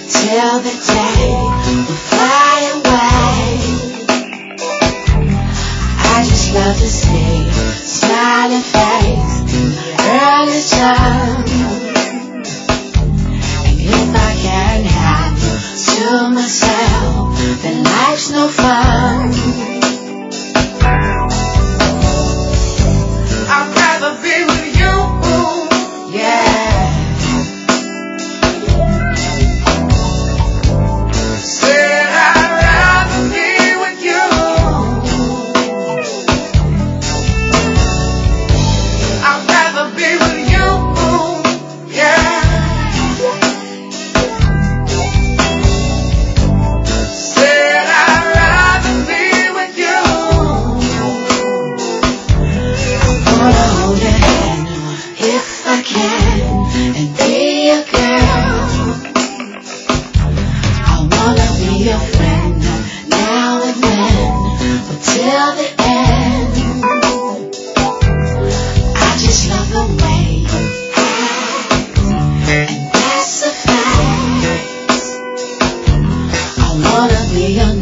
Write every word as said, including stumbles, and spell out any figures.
till the day we fly away. I just love to see smiling face in the early sun. And if I can't have you to myself, then life's no fun. I'd rather be with you, yeah. Said I'd rather be with you. I'd rather be with you, yeah. Said I'd rather be with you. I wanna hold your hand if I can and be your girl. I wanna be your friend now and then, but till the end. I just love the way you act, and that's a fact. I wanna be your